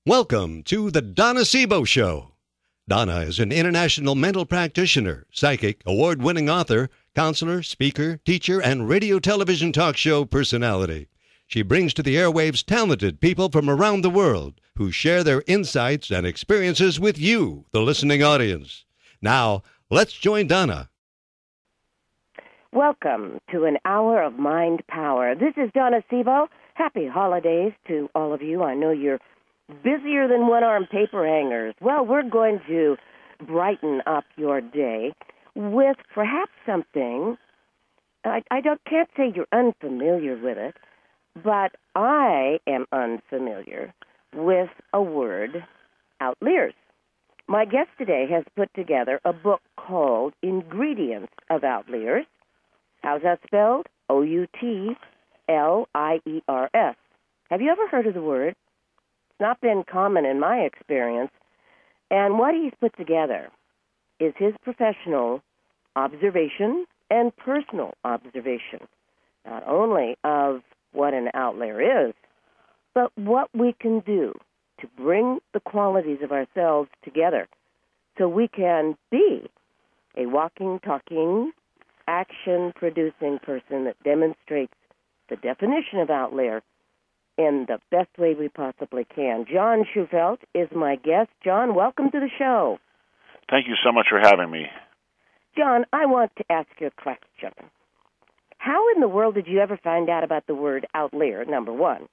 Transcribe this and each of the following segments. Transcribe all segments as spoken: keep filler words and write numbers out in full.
Welcome to the Donna Sebo Show. Donna is an international mental practitioner, psychic, award-winning author, counselor, speaker, teacher, and radio television talk show personality. She brings to the airwaves talented people from around the world who share their insights and experiences with you, the listening audience. Now, let's join Donna. Welcome to an hour of mind power. This is Donna Sebo. Happy holidays to all of you. I know you're busier than one-armed paper hangers. Well, we're going to brighten up your day with perhaps something, I, I don't, can't say you're unfamiliar with it, but I am unfamiliar with a word, outliers. My guest today has put together a book called Ingredients of Outliers. How's that spelled? O U T L I E R S. Have you ever heard of the word? It's not been common in my experience. And what he's put together is his professional observation and personal observation, not only of what an outlier is, but what we can do to bring the qualities of ourselves together so we can be a walking, talking, action-producing person that demonstrates the definition of outlier in the best way we possibly can. John Shufeldt is my guest. John, welcome to the show. Thank you so much for having me. John, I want to ask you a question. How in the world did you ever find out about the word outlier, number one?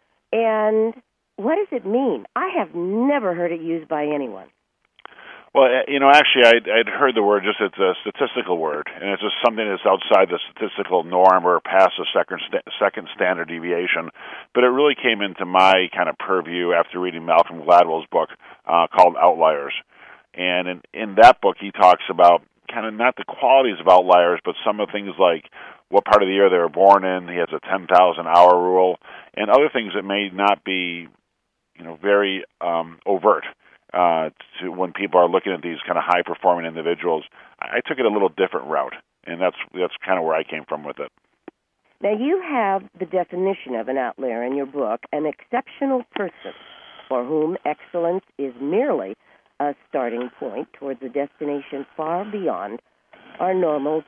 And what does it mean? I have never heard it used by anyone. Well, you know, actually, I'd, I'd heard the word, just it's a statistical word, and it's just something that's outside the statistical norm or past the second, second standard deviation. But it really came into my kind of purview after reading Malcolm Gladwell's book uh, called Outliers. And in, in that book, he talks about kind of not the qualities of outliers, but some of the things like what part of the year they were born in. He has a ten thousand hour rule, and other things that may not be, you know, very um, overt. Uh, to when people are looking at these kind of high-performing individuals, I, I took it a little different route, and that's that's kind of where I came from with it. Now, you have the definition of an outlier in your book, an exceptional person for whom excellence is merely a starting point towards a destination far beyond our normal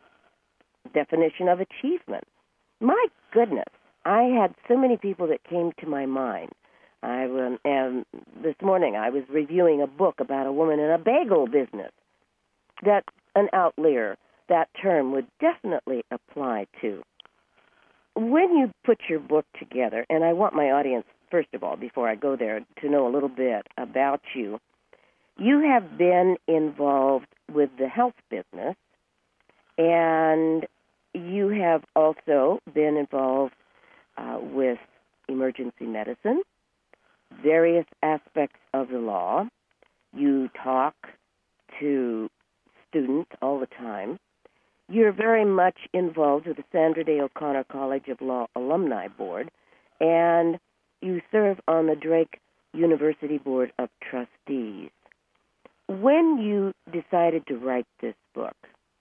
definition of achievement. My goodness, I had so many people that came to my mind. I um, and this morning I was reviewing a book about a woman in a bagel business that an outlier, that term, would definitely apply to. When you put your book together, and I want my audience, first of all, before I go there, to know a little bit about you, you have been involved with the health business, and you have also been involved uh, with emergency medicine, various aspects of the law. You talk to students all the time. You're very much involved with the Sandra Day O'Connor College of Law Alumni Board, and you serve on the Drake University Board of Trustees. When you decided to write this book,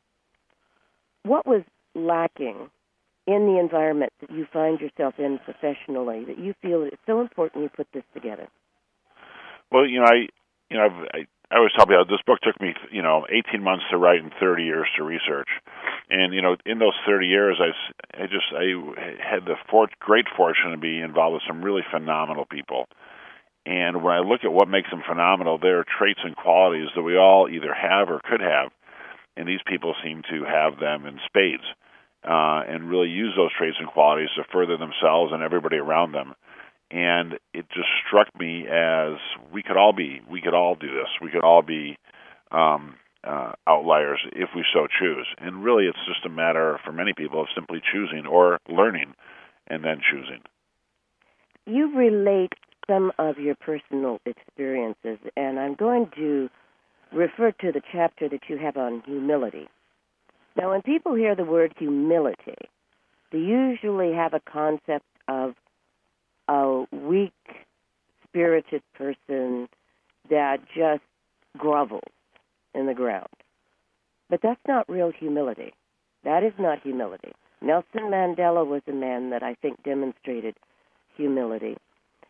what was lacking in the environment that you find yourself in professionally that you feel that it's so important you put this together? Well, you know, I, you know, I've, I, I always tell people this book took me, you know, eighteen months to write and thirty years to research, and you know, in those thirty years, I, I just, I had the for, great fortune to be involved with some really phenomenal people, and when I look at what makes them phenomenal, there are traits and qualities that we all either have or could have, and these people seem to have them in spades. Uh, and really use those traits and qualities to further themselves and everybody around them. And it just struck me as we could all be, we could all do this. We could all be um, uh, outliers if we so choose. And really it's just a matter, for many people, of simply choosing or learning and then choosing. You relate some of your personal experiences, and I'm going to refer to the chapter that you have on humility. Now, when people hear the word humility, they usually have a concept of a weak-spirited person that just grovels in the ground. But that's not real humility. That is not humility. Nelson Mandela was a man that I think demonstrated humility.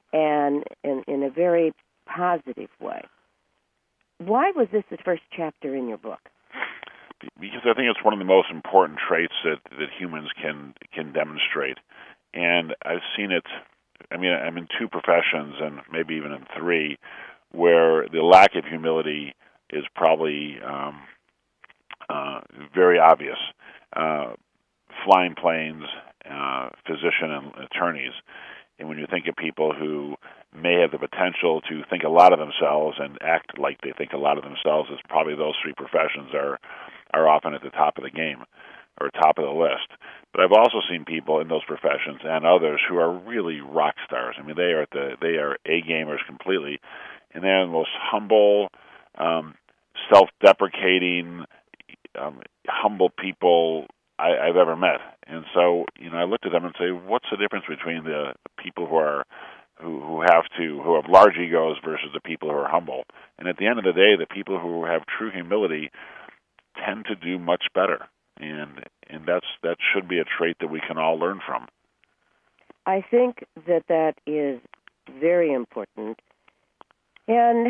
and in, in a very positive way. Why was this the first chapter in your book? Because I think it's one of the most important traits that, that humans can can demonstrate. And I've seen it, I mean, I'm in two professions and maybe even in three, where the lack of humility is probably um, uh, very obvious. Uh, flying planes, uh, physician and attorneys. And when you think of people who may have the potential to think a lot of themselves and act like they think a lot of themselves, it's probably those three professions are are often at the top of the game or top of the list. But I've also seen people in those professions and others who are really rock stars. I mean, they are the they are A gamers completely, and they're the most humble, um, self-deprecating, um, humble people I, I've ever met. And so, you know, I looked at them and say, what's the difference between the people who are who who have to who have large egos versus the people who are humble? And at the end of the day, the people who have true humility tend to do much better, and and that's that should be a trait that we can all learn from. I think that that is very important. And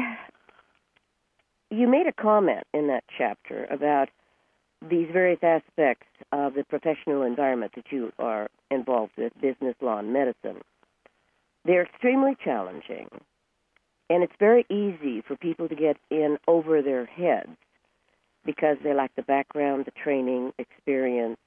you made a comment in that chapter about these various aspects of the professional environment that you are involved with, business, law, and medicine. They're extremely challenging, and it's very easy for people to get in over their heads because they lack the background, the training, experience.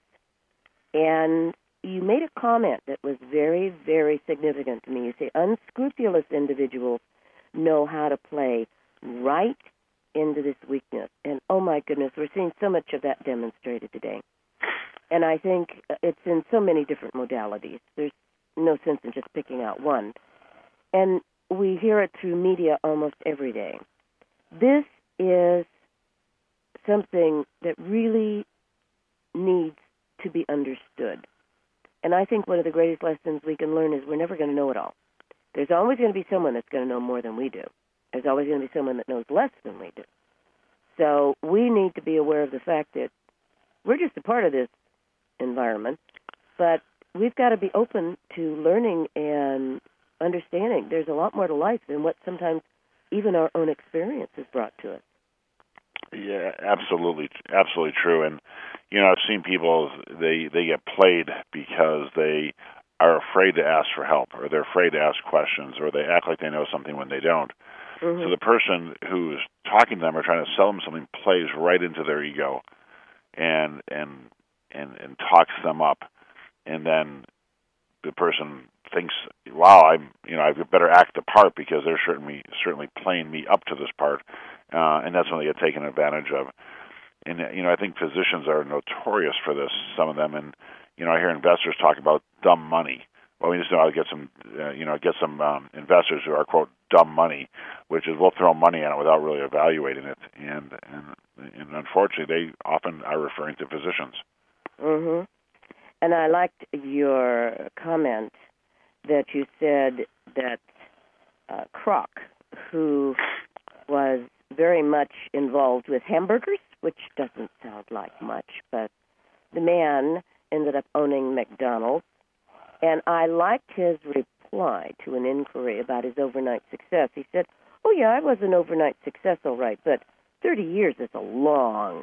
And you made a comment that was very, very significant to me. You say unscrupulous individuals know how to play right into this weakness. And, oh, my goodness, we're seeing so much of that demonstrated today. And I think it's in so many different modalities. There's no sense in just picking out one. And we hear it through media almost every day. This is something that really needs to be understood. And I think one of the greatest lessons we can learn is we're never going to know it all. There's always going to be someone that's going to know more than we do. There's always going to be someone that knows less than we do. So we need to be aware of the fact that we're just a part of this environment, but we've got to be open to learning and understanding. There's a lot more to life than what sometimes even our own experience has brought to us. Yeah, absolutely, absolutely true. And you know, I've seen people they they get played because they are afraid to ask for help, or they're afraid to ask questions, or they act like they know something when they don't. Mm-hmm. So the person who's talking to them or trying to sell them something plays right into their ego, and and and and talks them up, and then the person thinks, "Wow, I'm you know I better act the part because they're certainly certainly playing me up to this part." Uh, and that's when they get taken advantage of. And, you know, I think physicians are notorious for this, some of them. And, you know, I hear investors talk about dumb money. Well, we just know how to get some, uh, you know, get some um, investors who are, quote, dumb money, which is we'll throw money at it without really evaluating it. And, and, and unfortunately, they often are referring to physicians. Mm-hmm. And I liked your comment that you said that uh, Kroc, who was very much involved with hamburgers, which doesn't sound like much, but the man ended up owning McDonald's. And I liked his reply to an inquiry about his overnight success. He said, oh, yeah, I was an overnight success, all right, but thirty years is a long,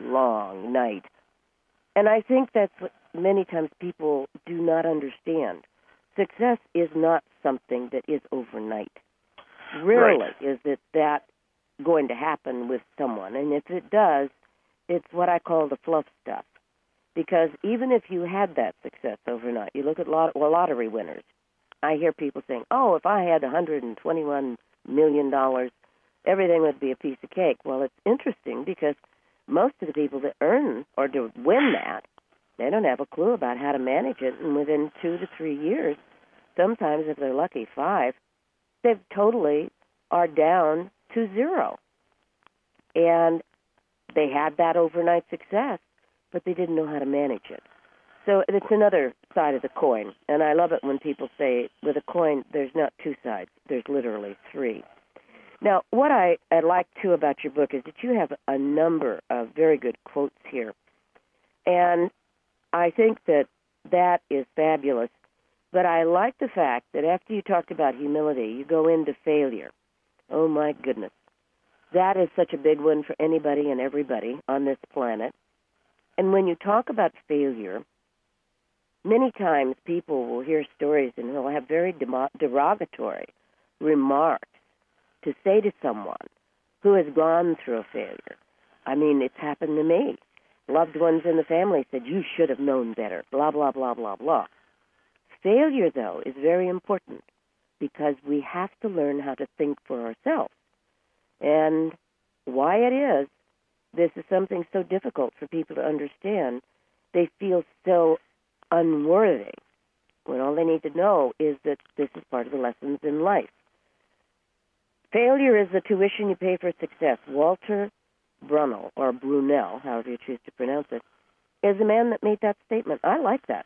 long night. And I think that's what many times people do not understand. Success is not something that is overnight. Rarely right. is it that going to happen with someone. And if it does, it's what I call the fluff stuff. Because even if you had that success overnight, you look at lot- well, lottery winners. I hear people saying, oh, if I had one hundred twenty-one million dollars, everything would be a piece of cake. Well, it's interesting because most of the people that earn or to win that, they don't have a clue about how to manage it. And within two to three years, sometimes if they're lucky, five, they've totally are down to zero. And they had that overnight success, but they didn't know how to manage it. So it's another side of the coin. And I love it when people say, with a coin, there's not two sides. There's literally three. Now, what I, I like, too, about your book is that you have a number of very good quotes here. And I think that that is fabulous But I like the fact that after you talked about humility, you go into failure. Oh, my goodness. That is such a big one for anybody and everybody on this planet. And when you talk about failure, many times people will hear stories and they'll have very derogatory remarks to say to someone who has gone through a failure. I mean, it's happened to me. Loved ones in the family said, you should have known better, blah, blah, blah, blah, blah. Failure, though, is very important because we have to learn how to think for ourselves. And why it is, this is something so difficult for people to understand. They feel so unworthy when all they need to know is that this is part of the lessons in life. Failure is the tuition you pay for success. Walter Brunel, or Brunel, however you choose to pronounce it, is the man that made that statement. I like that.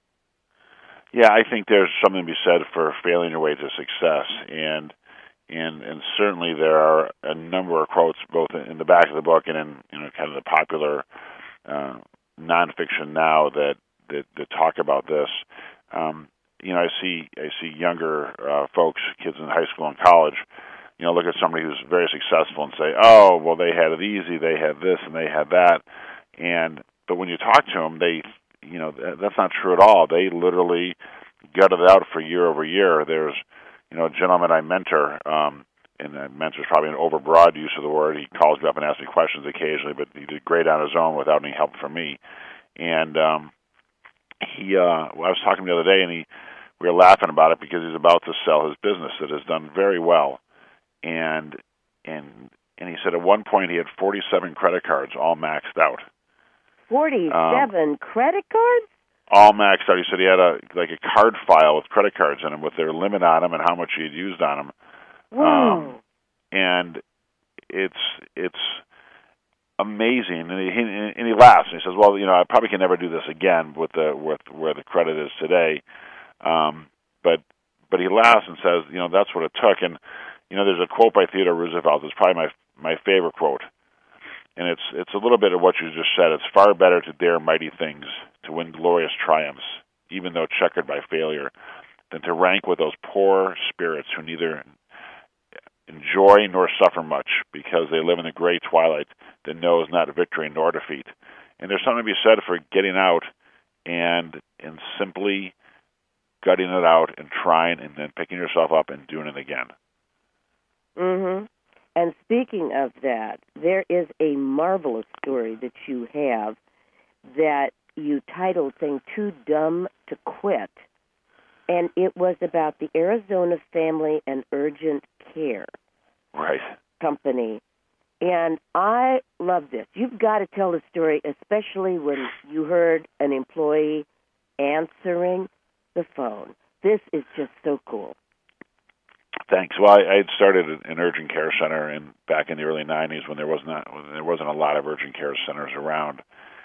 Yeah, I think there's something to be said for failing your way to success, and and and certainly there are a number of quotes both in the back of the book and in, you know, kind of the popular uh, nonfiction now that, that that talk about this. Um, you know, I see I see younger uh, folks, kids in high school and college, you know, look at somebody who's very successful and say, "Oh, well, they had it easy, they had this and they had that," and but when you talk to them, they You know, that's not true at all. They literally gutted it out for year over year. There's, you know, a gentleman I mentor, um, and uh, mentor is probably an overbroad use of the word. He calls me up and asks me questions occasionally, but he did great on his own without any help from me. And um, he, uh, well, I was talking to him the other day, and he, we were laughing about it because he's about to sell his business that has done very well. And and and he said at one point he had forty-seven credit cards all maxed out. forty-seven um, credit cards? All maxed out. He said he had a like a card file with credit cards in them with their limit on them and how much he had used on them. Wow. Um, and it's it's amazing. And he and he laughs and he says, "Well, you know, I probably can never do this again with the with where the credit is today." Um, but but he laughs and says, "You know, that's what it took." And you know, there's a quote by Theodore Roosevelt. It's probably my my favorite quote. And it's it's a little bit of what you just said. It's far better to dare mighty things, to win glorious triumphs, even though checkered by failure, than to rank with those poor spirits who neither enjoy nor suffer much, because they live in the gray twilight that knows not victory nor defeat. And there's something to be said for getting out and and simply gutting it out and trying and then picking yourself up and doing it again. Mm-hmm. And speaking of that, there is a marvelous story that you have that you titled saying Too Dumb to Quit. And it was about the Arizona Family and Urgent Care right. Company. And I love this. You've got to tell the story, especially when you heard an employee answering the phone. This is just so cool. Thanks. Well, I, I had started an urgent care center in back in the early nineties when there was not when there wasn't a lot of urgent care centers around,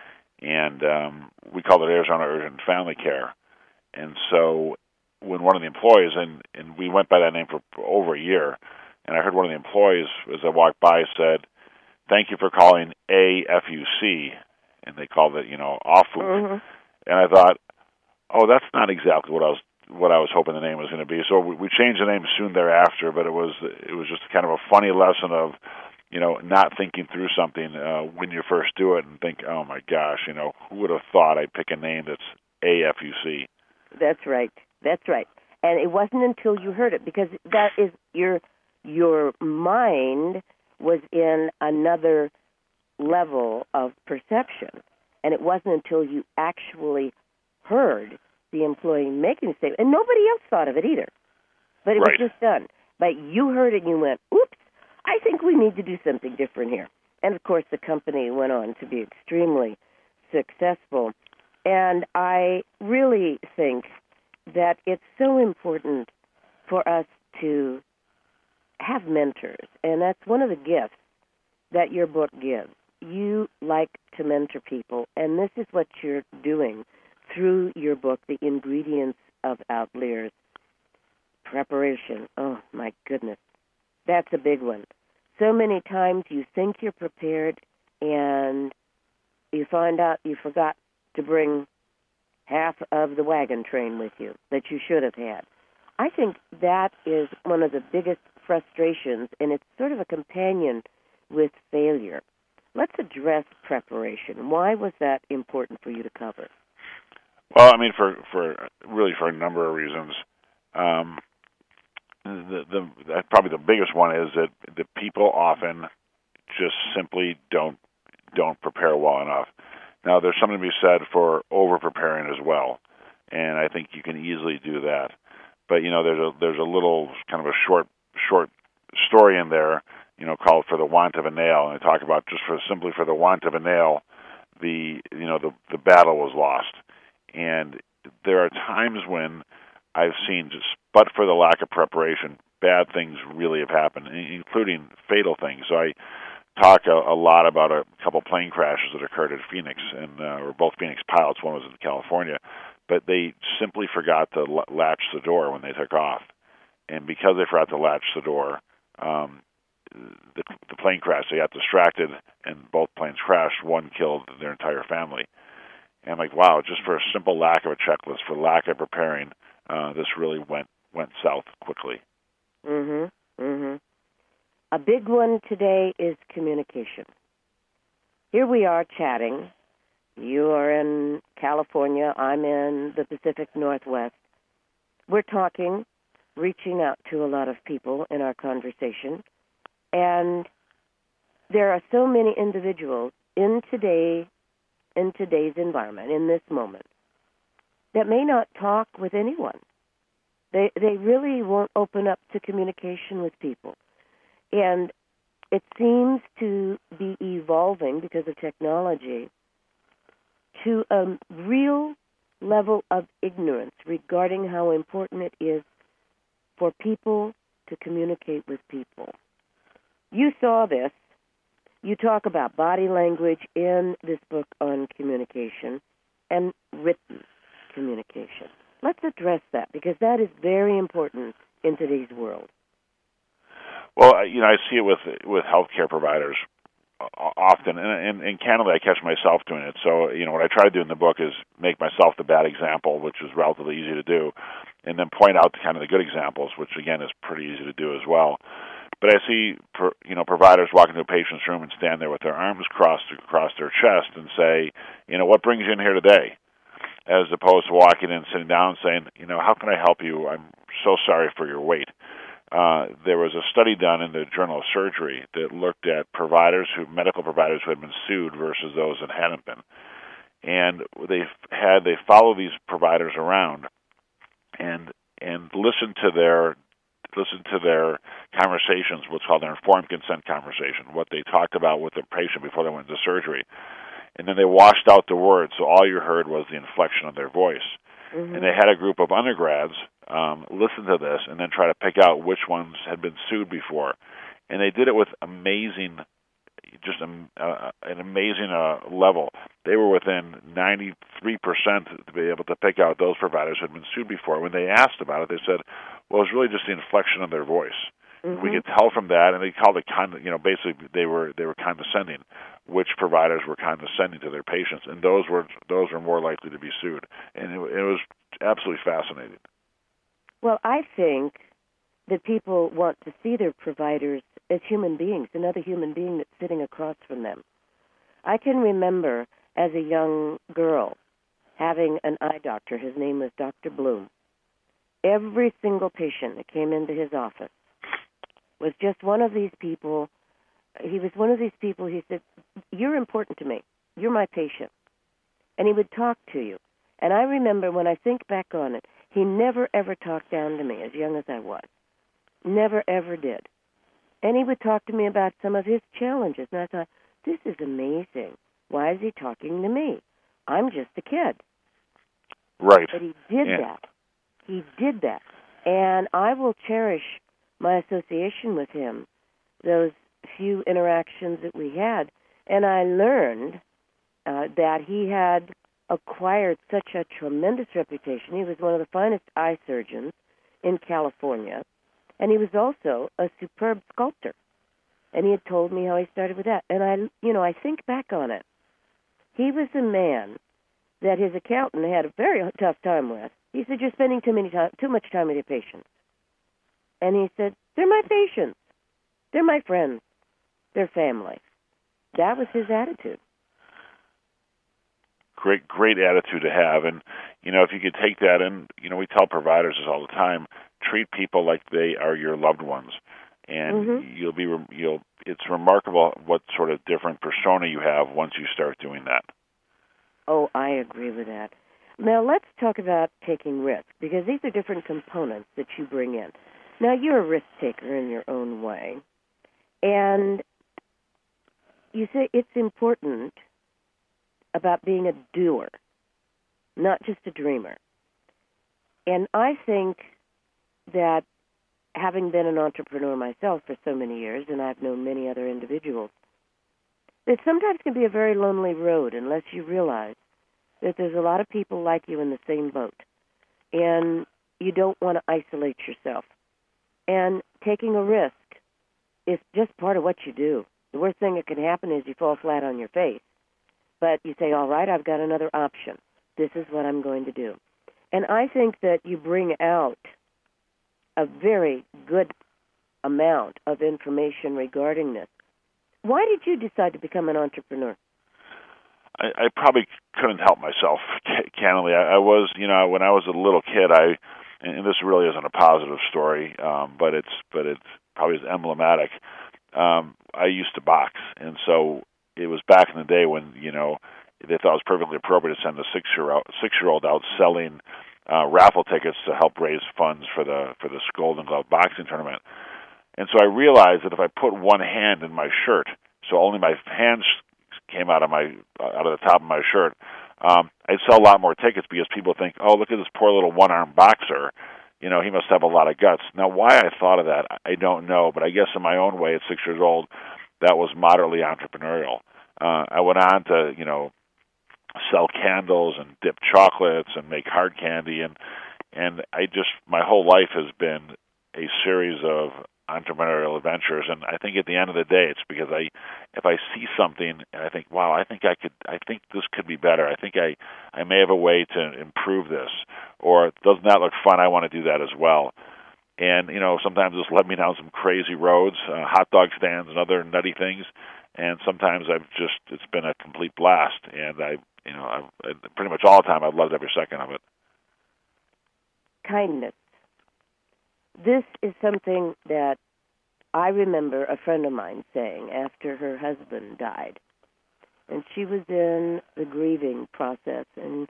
and um, we called it Arizona Urgent Family Care. And so, when one of the employees and and we went by that name for over a year, and I heard one of the employees as I walked by said, "Thank you for calling A F U C," and they called it, you know, off food. Mm-hmm. And I thought, oh, that's not exactly what I was. what I was hoping the name was going to be. So we, we changed the name soon thereafter, but it was it was just kind of a funny lesson of, you know, not thinking through something uh, when you first do it and think, oh my gosh, you know, who would have thought I'd pick a name that's A F U C? That's right. That's right. And it wasn't until you heard it, because that is your your mind was in another level of perception, and it wasn't until you actually heard the employee making the statement, and nobody else thought of it either. But it right. was just done. But you heard it and you went, oops, I think we need to do something different here. And, of course, the company went on to be extremely successful. And I really think that it's so important for us to have mentors, and that's one of the gifts that your book gives. You like to mentor people, and this is what you're doing through your book, The Ingredients of Outliers. Preparation. Oh, my goodness. That's a big one. So many times you think you're prepared and you find out you forgot to bring half of the wagon train with you that you should have had. I think that is one of the biggest frustrations, and it's sort of a companion with failure. Let's address preparation. Why was that important for you to cover? Well, I mean, for, for really for a number of reasons. Um, the, the probably the biggest one is that the people often just simply don't don't prepare well enough. Now, there's something to be said for over-preparing as well, and I think you can easily do that. But, you know, there's a there's a little kind of a short short story in there, you know, called For the Want of a Nail, and I talk about just for simply for the want of a nail, the you know the the battle was lost. And there are times when I've seen, just but for the lack of preparation, bad things really have happened, including fatal things. So I talk a, a lot about a couple plane crashes that occurred at Phoenix, and uh, or both Phoenix pilots. One was in California, but they simply forgot to l- latch the door when they took off, and because they forgot to latch the door, um, the, the plane crashed. They got distracted, and both planes crashed. One killed their entire family. And I'm like, wow, just for a simple lack of a checklist, for lack of preparing, uh, this really went went south quickly. Mm-hmm. Mm-hmm. A big one today is communication. Here we are chatting. You are in California. I'm in the Pacific Northwest. We're talking, reaching out to a lot of people in our conversation. And there are so many individuals in today, in today's environment, in this moment, that may not talk with anyone. They they really won't open up to communication with people. And it seems to be evolving because of technology to a real level of ignorance regarding how important it is for people to communicate with people. You saw this. You talk about body language in this book on communication and written communication. Let's address that, because that is very important in today's world. Well, you know, I see it with with healthcare providers often, and in Canada, I catch myself doing it. So, you know, what I try to do in the book is make myself the bad example, which is relatively easy to do, and then point out the kind of the good examples, which again is pretty easy to do as well. But I see, you know, providers walk into a patient's room and stand there with their arms crossed across their chest and say, you know, what brings you in here today? As opposed to walking in, sitting down, and saying, you know, how can I help you? I'm so sorry for your wait. Uh, there was a study done in the Journal of Surgery that looked at providers who, medical providers who had been sued versus those that hadn't been, and they had they follow these providers around and and listen to their listen to their conversations, what's called their informed consent conversation, what they talked about with the patient before they went into surgery, and then they washed out the words, so all you heard was the inflection of their voice. Mm-hmm. And they had a group of undergrads um, listen to this and then try to pick out which ones had been sued before. And they did it with amazing, just um, uh, an amazing uh, level. They were within ninety-three percent to be able to pick out those providers who had been sued before. When they asked about it, they said, well, it was really just the inflection of their voice. Mm-hmm. We could tell from that, and they called it kind of, you know, basically they were they were condescending. Which providers were condescending to their patients, and those were those were more likely to be sued. And it, it was absolutely fascinating. Well, I think that people want to see their providers as human beings, another human being that's sitting across from them. I can remember as a young girl having an eye doctor. His name was Doctor Bloom. Every single patient that came into his office was just one of these people. He was one of these people, he said, you're important to me. You're my patient. And he would talk to you. And I remember when I think back on it, he never, ever talked down to me, as young as I was. Never, ever did. And he would talk to me about some of his challenges. And I thought, this is amazing. Why is he talking to me? I'm just a kid. Right. But he did yeah. that. He did that. And I will cherish my association with him, those few interactions that we had, and I learned uh, that he had acquired such a tremendous reputation. He was one of the finest eye surgeons in California, and he was also a superb sculptor. And he had told me how he started with that. And I, you know, I think back on it. He was a man that his accountant had a very tough time with. He said, "You're spending too many time, too much time with your patients." And he said, "They're my patients. They're my friends. They're family." That was his attitude. Great, great attitude to have. And, you know, if you could take that, and, you know, we tell providers this all the time, treat people like they are your loved ones. And mm-hmm. you'll be, you'll, it's remarkable what sort of different persona you have once you start doing that. Oh, I agree with that. Now, let's talk about taking risks, because these are different components that you bring in. Now, you're a risk taker in your own way, and you say it's important about being a doer, not just a dreamer. And I think that, having been an entrepreneur myself for so many years, and I've known many other individuals, it sometimes can be a very lonely road unless you realize that there's a lot of people like you in the same boat, and you don't want to isolate yourself. And taking a risk is just part of what you do. The worst thing that can happen is you fall flat on your face. But you say, all right, I've got another option. This is what I'm going to do. And I think that you bring out a very good amount of information regarding this. Why did you decide to become an entrepreneur? I, I probably couldn't help myself, candidly. I, I was, you know, when I was a little kid, I, and this really isn't a positive story, um, but it's, but it's probably emblematic. Um, I used to box, and so it was back in the day when, you know, they thought it was perfectly appropriate to send a six-year-old, six-year-old out selling uh, raffle tickets to help raise funds for the for the Golden Glove boxing tournament. And so I realized that if I put one hand in my shirt, so only my hands came out of my out of the top of my shirt, um, I'd sell a lot more tickets, because people think, oh, look at this poor little one-armed boxer. You know, he must have a lot of guts. Now, why I thought of that, I don't know, but I guess in my own way at six years old, that was moderately entrepreneurial. Uh, I went on to, you know, sell candles and dip chocolates and make hard candy, and and I just, my whole life has been a series of entrepreneurial adventures. And I think at the end of the day, it's because I, if I see something and I think, wow, I think I could, I think this could be better. I think I, I may have a way to improve this, or doesn't that look fun? I want to do that as well. And, you know, sometimes it's led me down some crazy roads, uh, hot dog stands and other nutty things. And sometimes I've just, it's been a complete blast. And I, you know, I've, I, pretty much all the time I've loved every second of it. Kindness. This is something that I remember a friend of mine saying after her husband died. And she was in the grieving process. And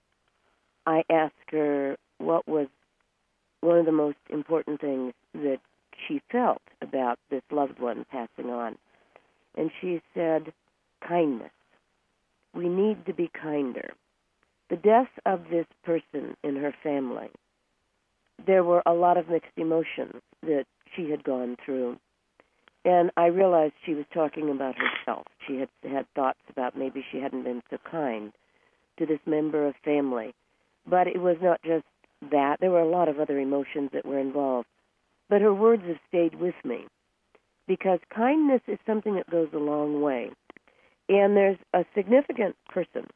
I asked her what was one of the most important things that she felt about this loved one passing on. And she said, kindness. We need to be kinder. The death of this person in her family, there were a lot of mixed emotions that she had gone through. And I realized she was talking about herself. She had had thoughts about maybe she hadn't been so kind to this member of family. But it was not just that. There were a lot of other emotions that were involved. But her words have stayed with me, because kindness is something that goes a long way. And there's a significant person,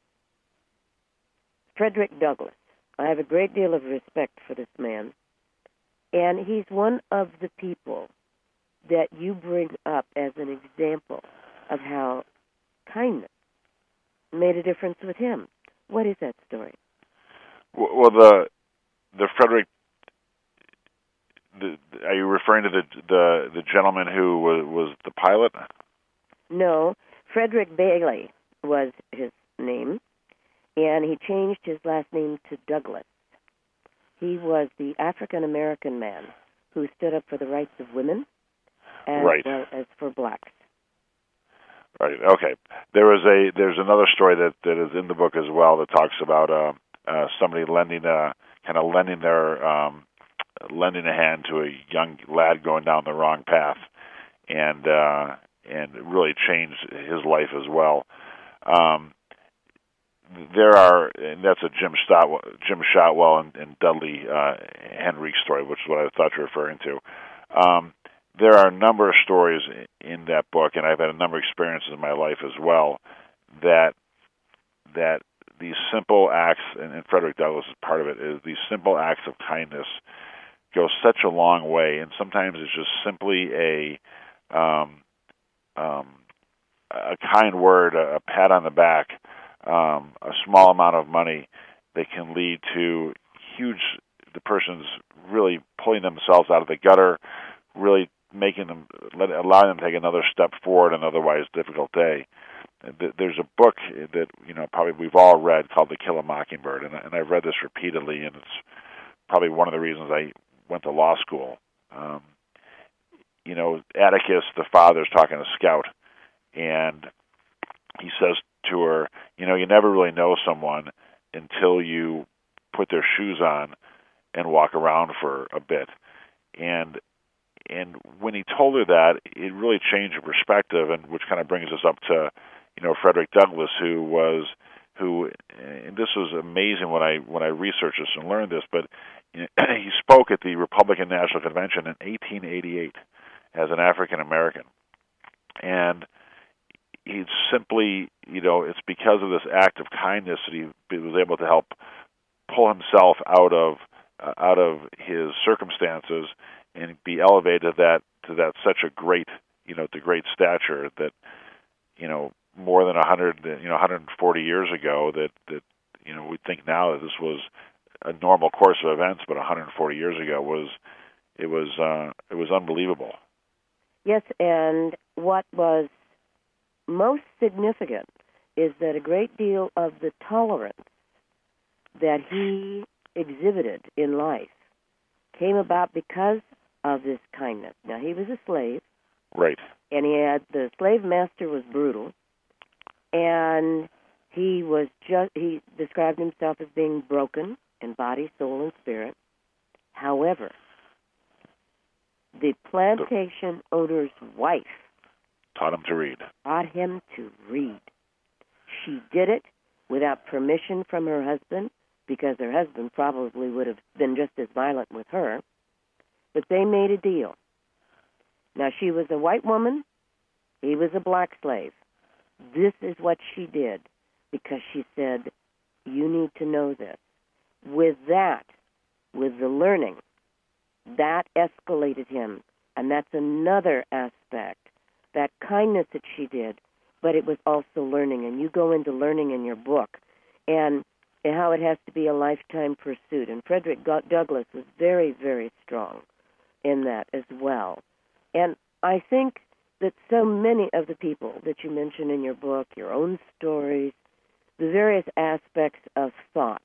Frederick Douglass. I have a great deal of respect for this man. And he's one of the people that you bring up as an example of how kindness made a difference with him. What is that story? Well, the the Frederick, the, are you referring to the the, the gentleman who was, was the pilot? No, Frederick Bailey was his name, and he changed his last name to Douglass. He was the African-American man who stood up for the rights of women as right. well as for blacks. Right. Okay. There was a there's another story that, that is in the book as well that talks about uh, uh, somebody lending a kind of lending their um, lending a hand to a young lad going down the wrong path, and uh, and it really changed his life as well. Um, there are, and that's a Jim Stotwell, Jim Shotwell and, and Dudley uh, Henrique story, which is what I thought you were referring to. Um, there are a number of stories in that book, and I've had a number of experiences in my life as well that that these simple acts, and, and Frederick Douglass is part of it, is these simple acts of kindness go such a long way, and sometimes it's just simply a um, um, a kind word, a, a pat on the back, um, a small amount of money that can lead to huge, the person's really pulling themselves out of the gutter, really making them, let, allowing them to take another step forward in an otherwise difficult day. There's a book that, you know, probably we've all read called To Kill a Mockingbird, and, and I've read this repeatedly, and it's probably one of the reasons I went to law school. Um, you know, Atticus, the father, is talking to Scout, and he says to her, you know, you never really know someone until you put their shoes on and walk around for a bit. And and when he told her that, it really changed her perspective, and which kind of brings us up to, you know, Frederick Douglass, who was, who, and this was amazing when I when I researched this and learned this, but you know, he spoke at the Republican National Convention in eighteen eighty-eight as an African American, and he simply, you know, it's because of this act of kindness that he was able to help pull himself out of uh, out of his circumstances and be elevated to that to that such a great, you know, to great stature that, you know, more than a hundred, you know, one hundred forty years ago, that that you know, we think now that this was a normal course of events, but one hundred forty years ago was it was uh, it was unbelievable. Yes, and what was most significant is that a great deal of the tolerance that he exhibited in life came about because of this kindness. Now, he was a slave. Right. And he had, the slave master was brutal, and he was just, he described himself as being broken in body, soul, and spirit. However, the plantation owner's wife taught him to read. Taught him to read. She did it without permission from her husband, because her husband probably would have been just as violent with her. But they made a deal. Now, she was a white woman. He was a black slave. This is what she did, because she said, you need to know this. With that, with the learning, that escalated him. And that's another aspect, that kindness that she did, but it was also learning. And you go into learning in your book, and how it has to be a lifetime pursuit. And Frederick Douglass was very, very strong in that as well. And I think that so many of the people that you mention in your book, your own stories, the various aspects of thought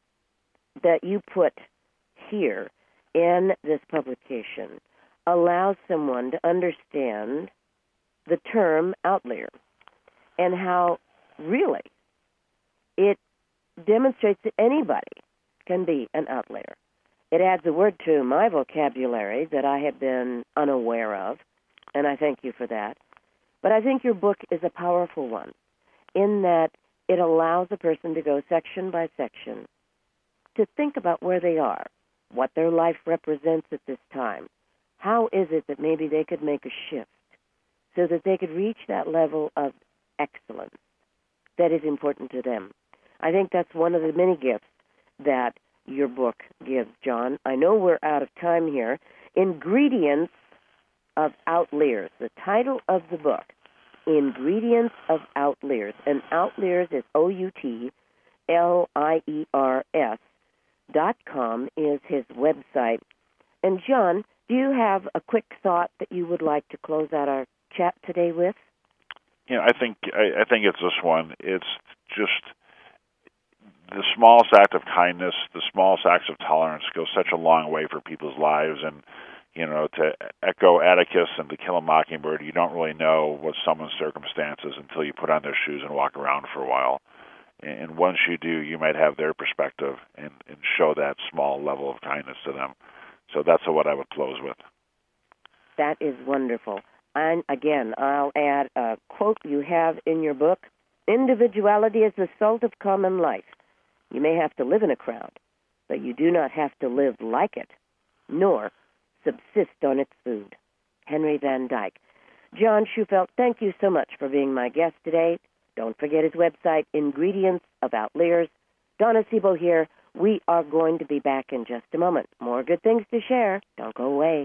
that you put here in this publication allows someone to understand the term outlier and how really it demonstrates that anybody can be an outlier. It adds a word to my vocabulary that I have been unaware of, and I thank you for that. But I think your book is a powerful one in that it allows a person to go section by section to think about where they are, what their life represents at this time. How is it that maybe they could make a shift so that they could reach that level of excellence that is important to them? I think that's one of the many gifts that your book gives, John. I know we're out of time here. Ingredients of Outliers, the title of the book, Ingredients of Outliers. And Outliers is O U T L I E R S dot com is his website. And, John, do you have a quick thought that you would like to close out our chat today with? Yeah, I think I, I think it's this one. It's just the smallest act of kindness, the smallest acts of tolerance go such a long way for people's lives. And, you know, to echo Atticus and To Kill a Mockingbird, you don't really know what someone's circumstances until you put on their shoes and walk around for a while. And once you do, you might have their perspective and, and show that small level of kindness to them. So that's what I would close with. That is wonderful. And again, I'll add a quote you have in your book: individuality is the salt of common life. You may have to live in a crowd, but you do not have to live like it, nor subsist on its food. Henry Van Dyke. John Shufeldt, thank you so much for being my guest today. Don't forget his website, Ingredients of Outliers. Donna Sebo here. We are going to be back in just a moment. More good things to share. Don't go away.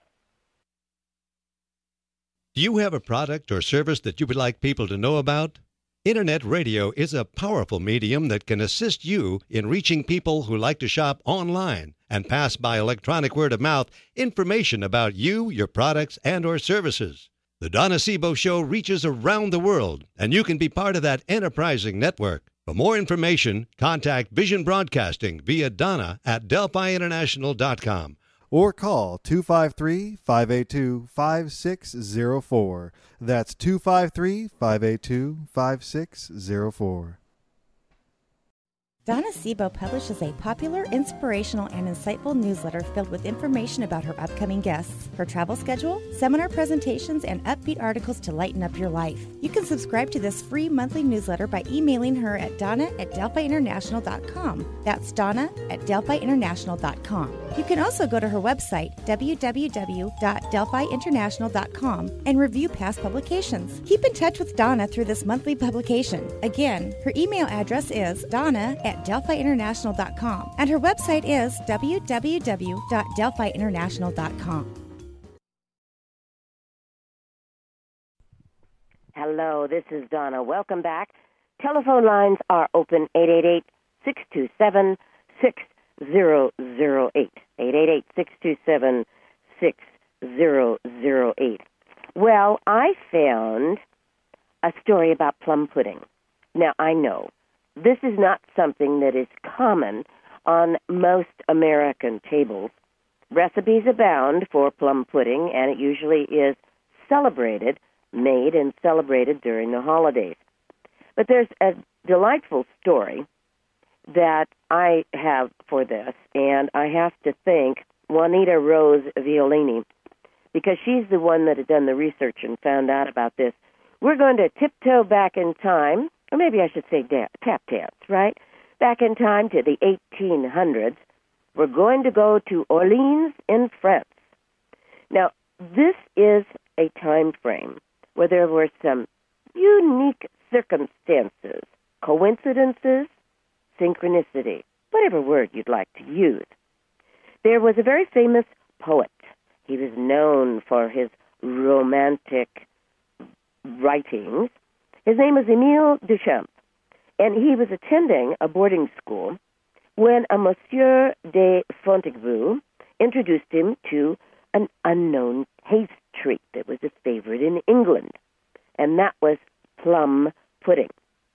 Do you have a product or service that you would like people to know about? Internet radio is a powerful medium that can assist you in reaching people who like to shop online and pass by electronic word of mouth information about you, your products, and or services. The Donna Sebo Show reaches around the world, and you can be part of that enterprising network. For more information, contact Vision Broadcasting via Donna at Delphi International dot com. Or call two five three, five eight two, five six zero four. That's two five three, five eight two, five six zero four. Donna Sebo publishes a popular, inspirational, and insightful newsletter filled with information about her upcoming guests, her travel schedule, seminar presentations, and upbeat articles to lighten up your life. You can subscribe to this free monthly newsletter by emailing her at donna at delphi international dot com. That's Donna at delphi international dot com. You can also go to her website, w w w dot delphi international dot com, and review past publications. Keep in touch with Donna through this monthly publication. Again, her email address is donna at delphi international dot com, and her website is w w w dot delphi international dot com. Hello, this is Donna. Welcome back. Telephone lines are open, eight eight eight, six two seven, six zero zero eight. eight eight eight, six two seven, six zero zero eight. Well, I found a story about plum pudding. Now, I know this is not something that is common on most American tables. Recipes abound for plum pudding, and it usually is celebrated, made and celebrated during the holidays. But there's a delightful story that I have for this, and I have to thank Juanita Rose Violini, because she's the one that had done the research and found out about this. We're going to tiptoe back in time, or maybe I should say da- tap dance, right? Back in time to the eighteen hundreds. We're going to go to Orleans in France. Now, this is a time frame where there were some unique circumstances, coincidences, synchronicity, whatever word you'd like to use. There was a very famous poet. He was known for his romantic writings. His name was Émile Duchamp, and he was attending a boarding school when a Monsieur de Fontecville introduced him to an unknown taste treat that was a favorite in England, and that was plum pudding.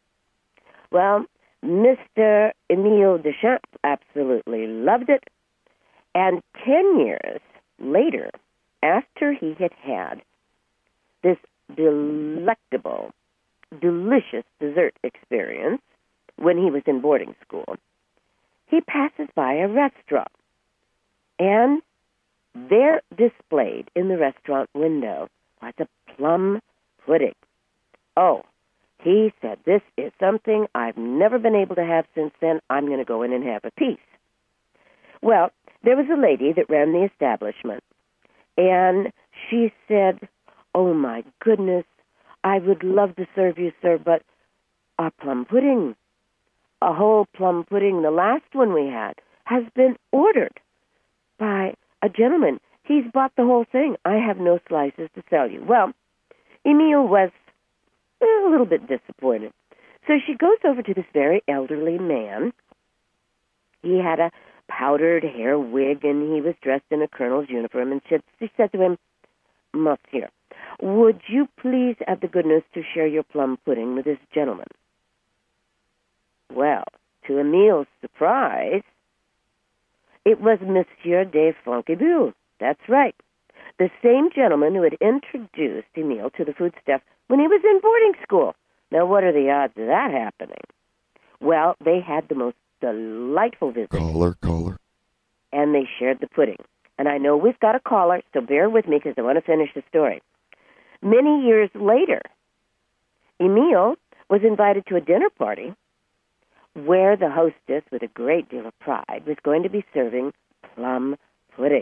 Well, Mister Émile Duchamp absolutely loved it, and ten years later, after he had had this delectable, delicious dessert experience when he was in boarding school, he passes by a restaurant, and there displayed in the restaurant window was a plum pudding. Oh, he said, this is something I've never been able to have since then. I'm going to go in and have a piece. Well, there was a lady that ran the establishment, and she said, oh, my goodness, I would love to serve you, sir, but our plum pudding, a whole plum pudding, the last one we had, has been ordered by a gentleman. He's bought the whole thing. I have no slices to sell you. Well, Emile was a little bit disappointed. So she goes over to this very elderly man. He had a powdered hair wig, and he was dressed in a colonel's uniform, and she, she said to him, Monsieur, would you please have the goodness to share your plum pudding with this gentleman? Well, to Emile's surprise, it was Monsieur de Fontecville. That's right. The same gentleman who had introduced Emile to the foodstuff when he was in boarding school. Now, what are the odds of that happening? Well, they had the most delightful visit. Caller, caller. And they shared the pudding. And I know we've got a caller, so bear with me because I want to finish the story. Many years later, Emile was invited to a dinner party where the hostess, with a great deal of pride, was going to be serving plum pudding.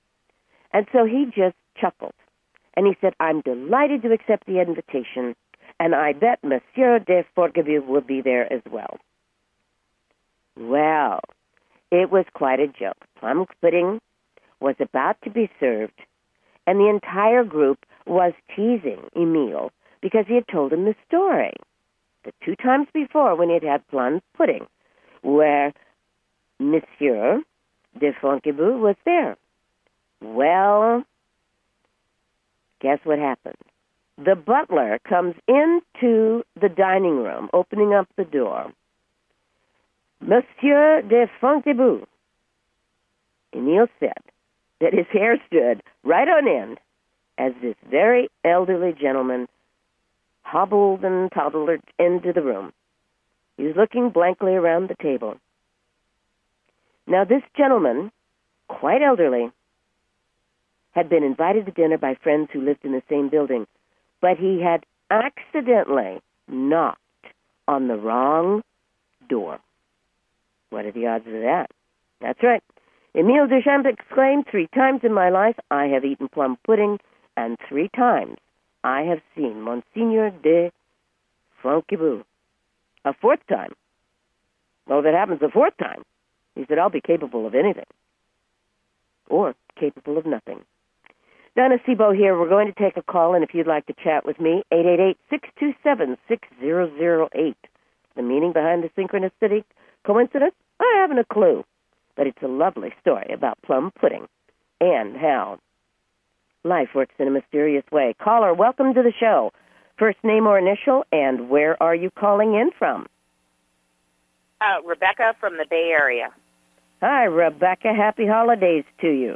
And so he just chuckled. And he said, I'm delighted to accept the invitation, and I bet Monsieur de Forquebus will be there as well. Well, it was quite a joke. Plum pudding was about to be served, and the entire group was teasing Emile because he had told him the story the two times before when he had had plum pudding, where Monsieur de Forquebus was there. Well, guess what happened? The butler comes into the dining room, opening up the door. Monsieur de Forquebus. Emile said that his hair stood right on end as this very elderly gentleman hobbled and toddled into the room. He was looking blankly around the table. Now, this gentleman, quite elderly, had been invited to dinner by friends who lived in the same building, but he had accidentally knocked on the wrong door. What are the odds of that? That's right. Emile Deschamps exclaimed, three times in my life I have eaten plum pudding, and three times I have seen Monsieur de Forquebus. A fourth time. Well, if it happens a fourth time, he said, I'll be capable of anything. Or capable of nothing. Donna Sebo here. We're going to take a call, and if you'd like to chat with me, eight eight eight, six two seven, six zero zero eight. The meaning behind the synchronicity? Coincidence? I haven't a clue. But it's a lovely story about plum pudding and how life works in a mysterious way. Caller, welcome to the show. First name or initial, and where are you calling in from? Uh, Rebecca from the Bay Area. Hi, Rebecca. Happy holidays to you.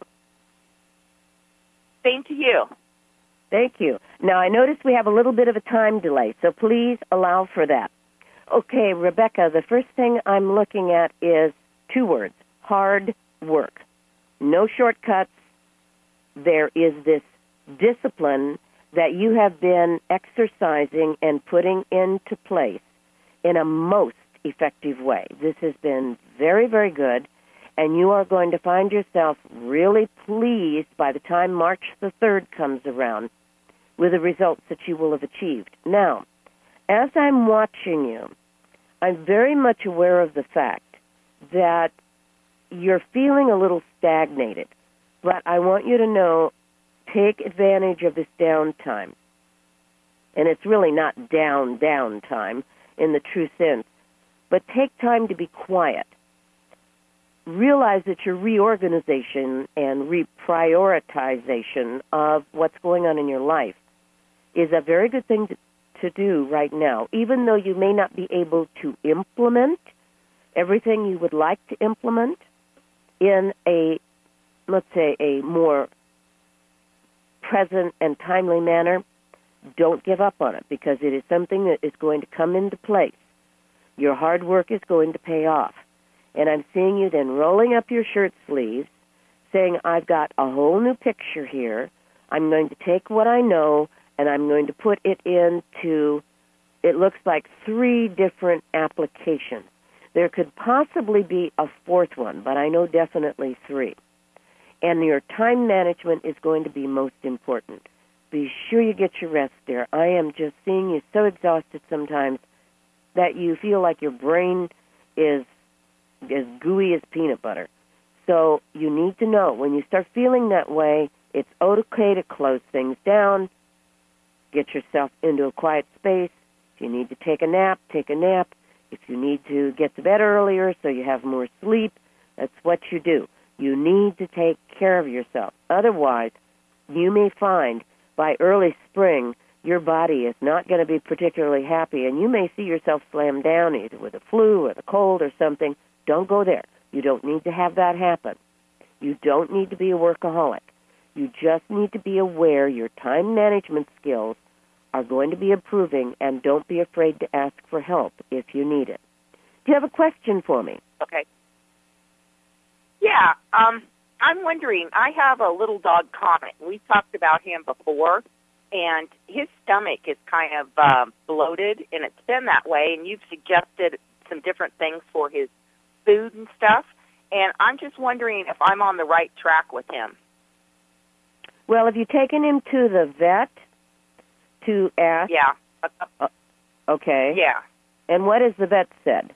Same to you. Thank you. Now, I noticed we have a little bit of a time delay, so please allow for that. Okay, Rebecca, the first thing I'm looking at is two words, hard work. No shortcuts. There is this discipline that you have been exercising and putting into place in a most effective way. This has been very, very good, and you are going to find yourself really pleased by the time March the third comes around with the results that you will have achieved. Now, as I'm watching you, I'm very much aware of the fact that you're feeling a little stagnated, but I want you to know, take advantage of this downtime. And it's really not down, down time in the true sense, but take time to be quiet. Realize that your reorganization and reprioritization of what's going on in your life is a very good thing to, to do right now, even though you may not be able to implement everything you would like to implement in a, let's say, a more present and timely manner. Don't give up on it, because it is something that is going to come into place. Your hard work is going to pay off. And I'm seeing you then rolling up your shirt sleeves, saying, I've got a whole new picture here. I'm going to take what I know, and I'm going to put it into, it looks like three different applications. There could possibly be a fourth one, but I know definitely three. And your time management is going to be most important. Be sure you get your rest there. I am just seeing you so exhausted sometimes that you feel like your brain is as gooey as peanut butter. So you need to know, when you start feeling that way, it's okay to close things down, get yourself into a quiet space. If you need to take a nap, take a nap. If you need to get to bed earlier so you have more sleep, that's what you do. You need to take care of yourself. Otherwise, you may find by early spring your body is not going to be particularly happy, and you may see yourself slam down either with a flu or the cold or something. Don't go there. You don't need to have that happen. You don't need to be a workaholic. You just need to be aware your time management skills are going to be improving, and don't be afraid to ask for help if you need it. Do you have a question for me? Okay. Yeah, um, I'm wondering, I have a little dog, Comet. We've talked about him before, and his stomach is kind of uh, bloated, and it's been that way, and you've suggested some different things for his food and stuff, and I'm just wondering if I'm on the right track with him. Well, have you taken him to the vet to ask yeah. Uh, okay. Yeah. And what has the vet said?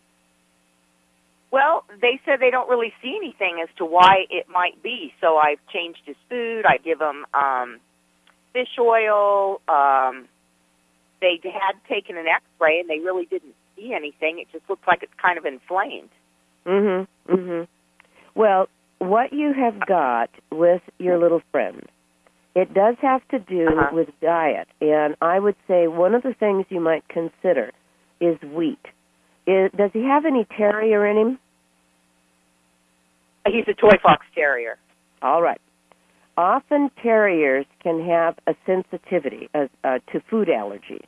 Well, they said they don't really see anything as to why it might be. So I've changed his food. I give him um, fish oil. Um, they had taken an X-ray, and they really didn't see anything. It just looks like it's kind of inflamed. Mm-hmm. Mm-hmm. Well, what you have got with your little friend, it does have to do Uh-huh. with diet. And I would say one of the things you might consider is wheat. Is, does he have any terrier in him? He's a toy fox terrier. All right. Often terriers can have a sensitivity uh, uh, to food allergies.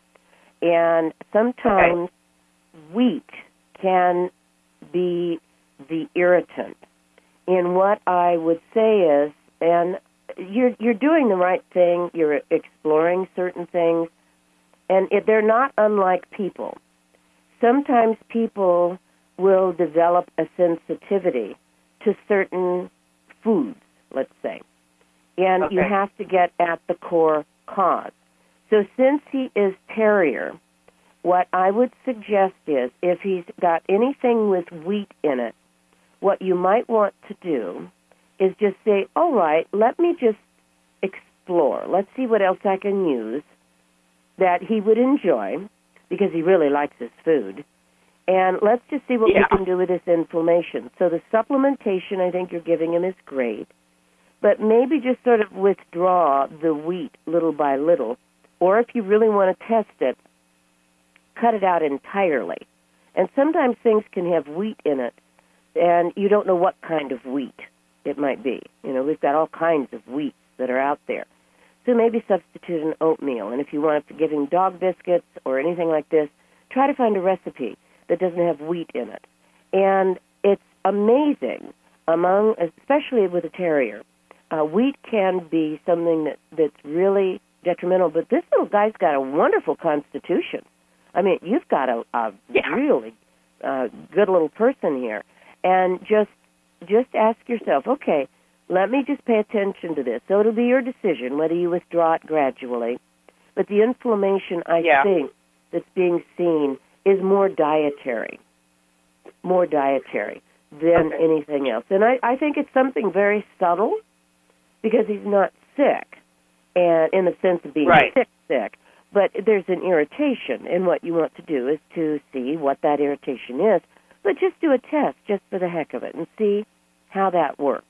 And sometimes okay. wheat can be the irritant. And what I would say is, and you're you're doing the right thing, you're exploring certain things, and it, they're not unlike people. Sometimes people will develop a sensitivity to certain foods, let's say. And okay. you have to get at the core cause. So since he is terrier, what I would suggest is if he's got anything with wheat in it, what you might want to do is just say, all right, let me just explore. Let's see what else I can use that he would enjoy, because he really likes his food. And let's just see what yeah. we can do with this inflammation. So the supplementation I think you're giving him is great, but maybe just sort of withdraw the wheat little by little, or if you really want to test it, cut it out entirely. And sometimes things can have wheat in it, and you don't know what kind of wheat it might be. You know, we've got all kinds of wheats that are out there. So maybe substitute an oatmeal. And if you want to give him dog biscuits or anything like this, try to find a recipe that doesn't have wheat in it. And it's amazing, among, especially with a terrier, uh, wheat can be something that, that's really detrimental. But this little guy's got a wonderful constitution. I mean, you've got a, a yeah. really uh, good little person here. And just just ask yourself, okay, let me just pay attention to this. So it'll be your decision whether you withdraw it gradually. But the inflammation, I yeah. think, that's being seen is more dietary, more dietary than okay. anything else. And I, I think it's something very subtle because he's not sick, and in the sense of being right. sick, sick. But there's an irritation, and what you want to do is to see what that irritation is. But just do a test just for the heck of it and see how that works.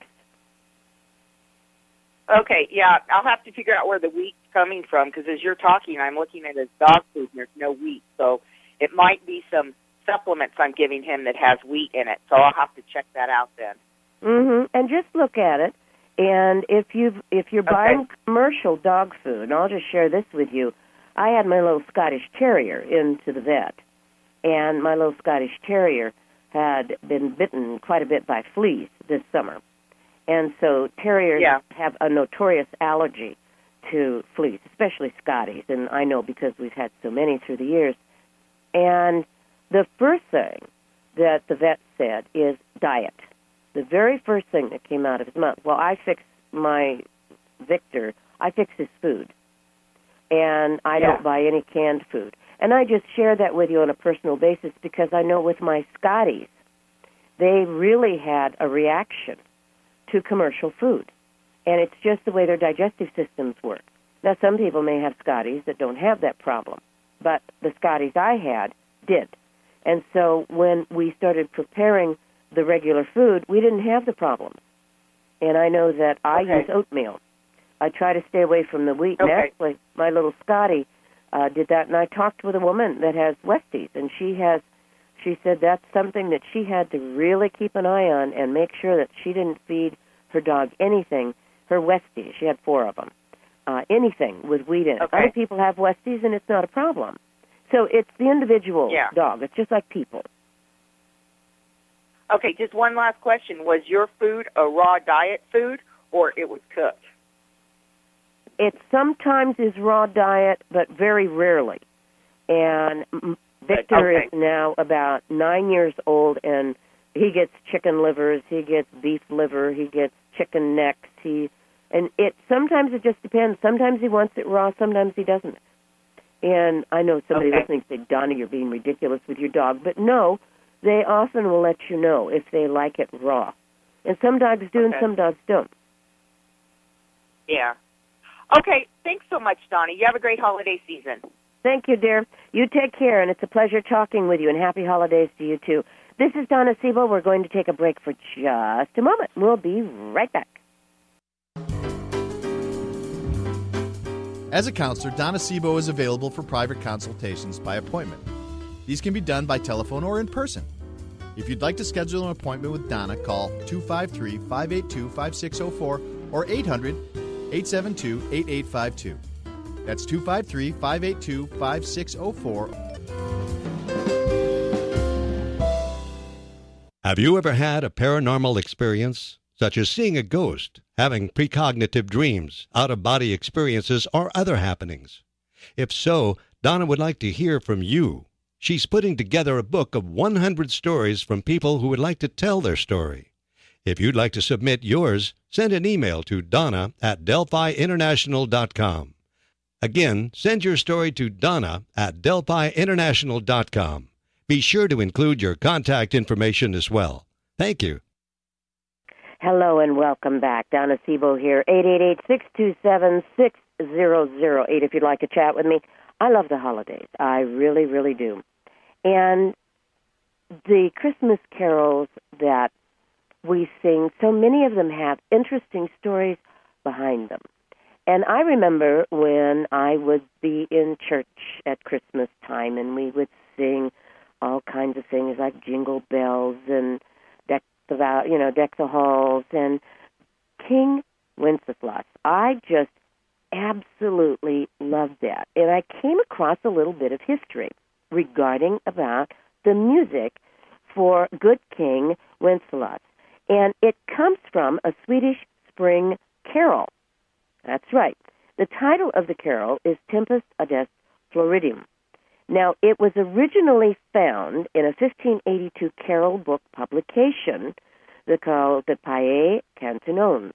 Okay, yeah, I'll have to figure out where the wheat's coming from, because as you're talking, I'm looking at his dog food, and there's no wheat. So it might be some supplements I'm giving him that has wheat in it. So I'll have to check that out then. Mm-hmm. And just look at it. And if you've if you're okay. buying commercial dog food, and I'll just share this with you, I had my little Scottish Terrier into the vet, and my little Scottish Terrier had been bitten quite a bit by fleas this summer. And so terriers yeah. have a notorious allergy to fleas, especially Scotties, and I know because we've had so many through the years. And the first thing that the vet said is diet. The very first thing that came out of his mouth, well, I fix my Victor, I fix his food, and I yeah. don't buy any canned food. And I just share that with you on a personal basis because I know with my Scotties, they really had a reaction to commercial food. And it's just the way their digestive systems work. Now, some people may have Scotties that don't have that problem, but the Scotties I had did. And so when we started preparing the regular food, we didn't have the problems. And I know that I okay. use oatmeal. I try to stay away from the wheat. Okay. And actually, my little Scotty uh, did that, and I talked with a woman that has Westies, and she has, she said that's something that she had to really keep an eye on and make sure that she didn't feed her dog anything, her Westies, she had four of them, uh, anything with wheat in it. Okay. Other people have Westies, and it's not a problem. So it's the individual yeah. dog. It's just like people. Okay, just one last question. Was your food a raw diet food, or it was cooked? It sometimes is raw diet, but very rarely. And Victor okay. is now about nine years old, and he gets chicken livers, he gets beef liver, he gets chicken necks. He and it sometimes it just depends. Sometimes he wants it raw, sometimes he doesn't. And I know somebody Okay. listening say, Donna, you're being ridiculous with your dog. But no, they often will let you know if they like it raw. And some dogs do and Okay. some dogs don't. Yeah. Okay, thanks so much, Donna. You have a great holiday season. Thank you, dear. You take care, and it's a pleasure talking with you, and happy holidays to you, too. This is Donna Siebel. We're going to take a break for just a moment. We'll be right back. As a counselor, Donna Sibo is available for private consultations by appointment. These can be done by telephone or in person. If you'd like to schedule an appointment with Donna, call two five three, five eight two, five six zero four or eight hundred, eight seven two, eight eight five two. That's two five three, five eight two, five six zero four. Have you ever had a paranormal experience, such as seeing a ghost, having precognitive dreams, out-of-body experiences, or other happenings? If so, Donna would like to hear from you. She's putting together a book of one hundred stories from people who would like to tell their story. If you'd like to submit yours, send an email to Donna at Delphi International dot com. Again, send your story to Donna at Delphi International dot com. Be sure to include your contact information as well. Thank you. Hello and welcome back. Donna Siebel here, eight eight eight, six two seven, six zero zero eight if you'd like to chat with me. I love the holidays. I really, really do. And the Christmas carols that we sing, so many of them have interesting stories behind them. And I remember when I would be in church at Christmas time and we would sing all kinds of things like Jingle Bells and Deck the, you know, Deck the Halls and King Wenceslas. I just absolutely loved that. And I came across a little bit of history regarding about the music for Good King Wenceslas. And it comes from a Swedish spring carol. That's right. The title of the carol is Tempus Adest Floridum. Now, it was originally found in a fifteen eighty-two carol book publication that called the Pae Cantiones,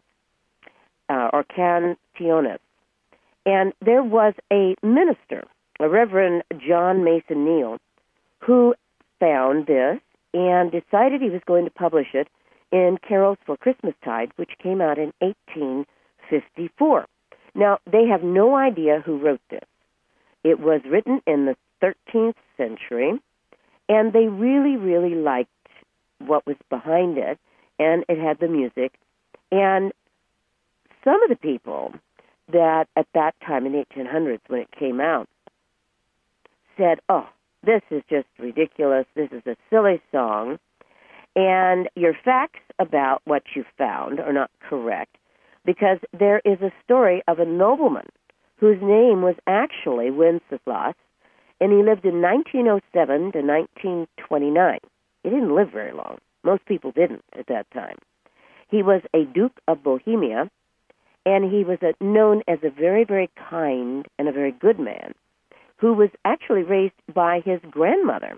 uh, or Cantiones. And there was a minister, a Reverend John Mason Neal, who found this and decided he was going to publish it in Carols for Christmastide, which came out in eighteen fifty-four. Now, they have no idea who wrote this. It was written in the thirteenth century, and they really, really liked what was behind it, and it had the music. And some of the people that at that time in the eighteen hundreds when it came out said, oh, this is just ridiculous, this is a silly song, and your facts about what you found are not correct, because there is a story of a nobleman whose name was actually Wenceslas, and he lived in nineteen oh seven to nineteen twenty-nine. He didn't live very long. Most people didn't at that time. He was a Duke of Bohemia, and he was a, known as a very, very kind and a very good man who was actually raised by his grandmother.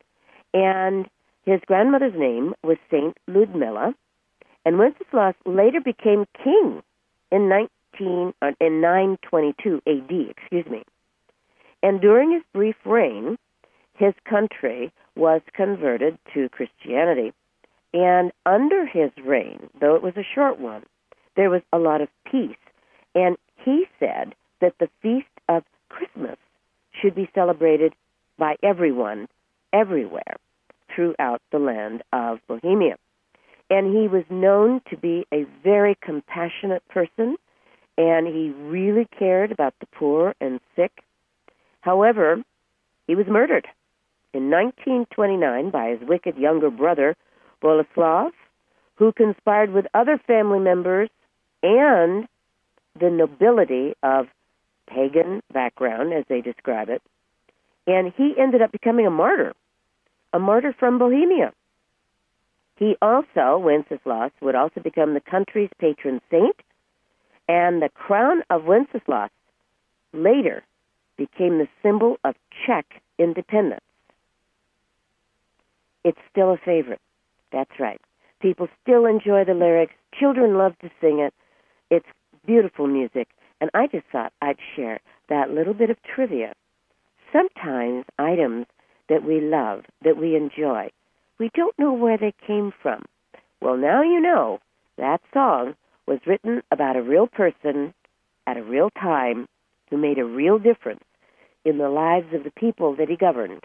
And his grandmother's name was Saint Ludmilla, and Wenceslas later became king in nineteen uh, in nine twenty-two A D. Excuse me. And during his brief reign, his country was converted to Christianity. And under his reign, though it was a short one, there was a lot of peace. And he said that the feast of Christmas should be celebrated by everyone, everywhere, throughout the land of Bohemia. And he was known to be a very compassionate person, and he really cared about the poor and sick. However, he was murdered in nineteen twenty-nine by his wicked younger brother, Boleslav, who conspired with other family members and the nobility of pagan background, as they describe it. And he ended up becoming a martyr, a martyr from Bohemia. He also, Wenceslas, would also become the country's patron saint, and the crown of Wenceslas later became the symbol of Czech independence. It's still a favorite. That's right. People still enjoy the lyrics. Children love to sing it. It's beautiful music. And I just thought I'd share that little bit of trivia sometimes items that we love, that we enjoy, we don't know where they came from. Well, now you know. That song was written about a real person at a real time who made a real difference in the lives of the people that he governed.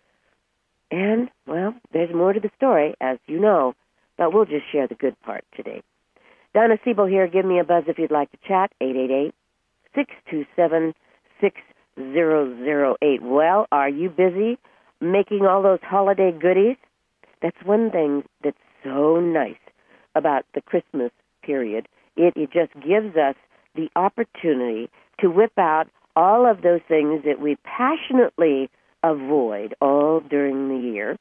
And, well, there's more to the story, as you know, but we'll just share the good part today. Donna Siebel here. Give me a buzz if you'd like to chat, eight eight eight, six two seven, six zero zero eight. Well, are you busy making all those holiday goodies? That's one thing that's so nice about the Christmas period. It, it just gives us the opportunity to whip out all of those things that we passionately avoid all during the year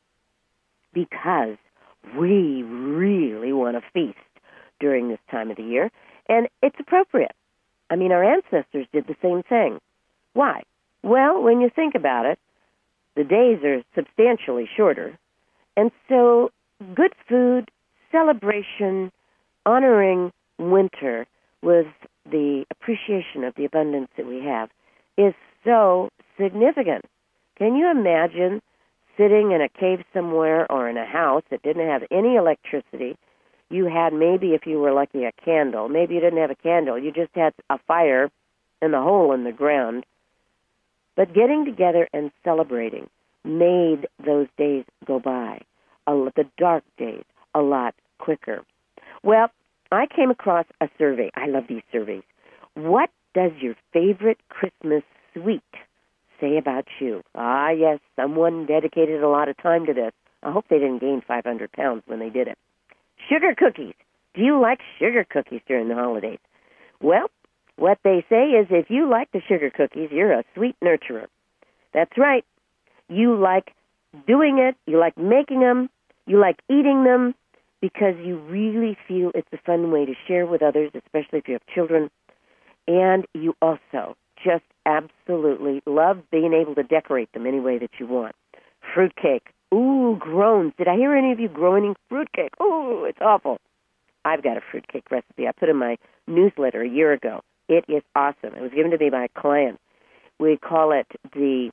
because we really want to feast during this time of the year, and it's appropriate. I mean, our ancestors did the same thing. Why? Well, when you think about it, the days are substantially shorter, and so good food, celebration, honoring winter with the appreciation of the abundance that we have is so significant. Can you imagine sitting in a cave somewhere or in a house that didn't have any electricity? You had maybe, if you were lucky, a candle. Maybe you didn't have a candle. You just had a fire in the hole in the ground. But getting together and celebrating made those days go by, a, the dark days, a lot quicker. Well, I came across a survey. I love these surveys. What does your favorite Christmas sweet say about you? Ah, yes, someone dedicated a lot of time to this. I hope they didn't gain five hundred pounds when they did it. Sugar cookies. Do you like sugar cookies during the holidays? Well, what they say is if you like the sugar cookies, you're a sweet nurturer. That's right. You like doing it. You like making them. You like eating them because you really feel it's a fun way to share with others, especially if you have children. And you also just absolutely love being able to decorate them any way that you want. Fruitcake. Ooh, groans. Did I hear any of you groaning? Fruitcake. Ooh, it's awful. I've got a fruitcake recipe I put in my newsletter a year ago. It is awesome. It was given to me by a client. We call it the,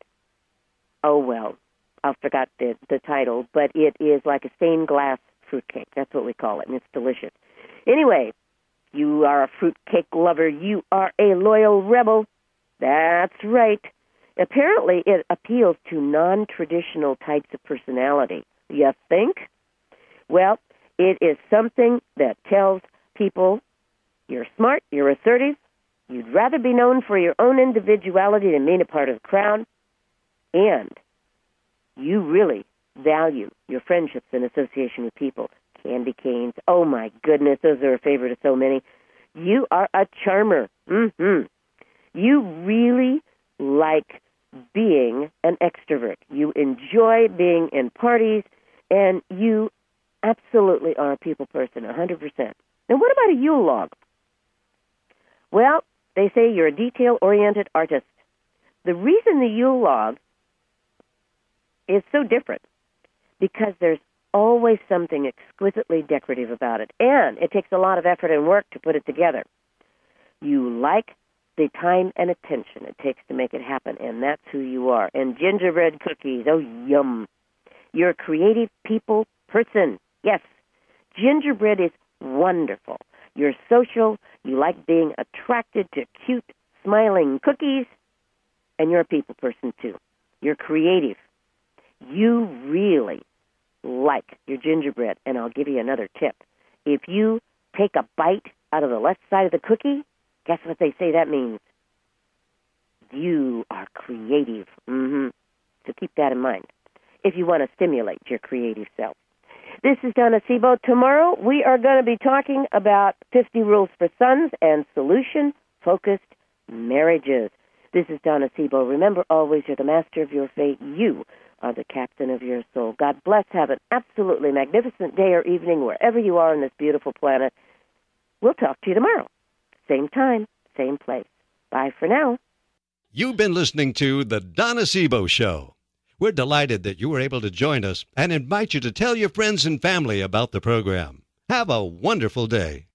oh, well, I forgot the, the title, but it is like a stained glass fruitcake. That's what we call it, and it's delicious. Anyway, you are a fruitcake lover. You are a loyal rebel. That's right. Apparently, it appeals to non-traditional types of personality. You think? Well, it is something that tells people you're smart, you're assertive, you'd rather be known for your own individuality than being a part of the crowd, and you really value your friendships and association with people. Candy canes, oh my goodness, those are a favorite of so many. You are a charmer. Mm-hmm. You really like being an extrovert. You enjoy being in parties, and you absolutely are a people person, one hundred percent. Now, what about a Yule log? Well, they say you're a detail-oriented artist. The reason the Yule log is so different because there's always something exquisitely decorative about it, and it takes a lot of effort and work to put it together. You like the time and attention it takes to make it happen, and that's who you are. And gingerbread cookies, oh, yum. You're a creative people person. Yes, gingerbread is wonderful. You're social. You like being attracted to cute, smiling cookies, and you're a people person, too. You're creative. You really like your gingerbread, and I'll give you another tip. If you take a bite out of the left side of the cookie, guess what they say that means? You are creative. Mm-hmm. So keep that in mind if you want to stimulate your creative self. This is Donna Siebel. Tomorrow we are going to be talking about fifty rules for sons and solution-focused marriages. This is Donna Siebel. Remember always, you're the master of your fate. You are the captain of your soul. God bless. Have an absolutely magnificent day or evening wherever you are on this beautiful planet. We'll talk to you tomorrow. Same time, same place. Bye for now. You've been listening to The Donna Siebel Show. We're delighted that you were able to join us and invite you to tell your friends and family about the program. Have a wonderful day.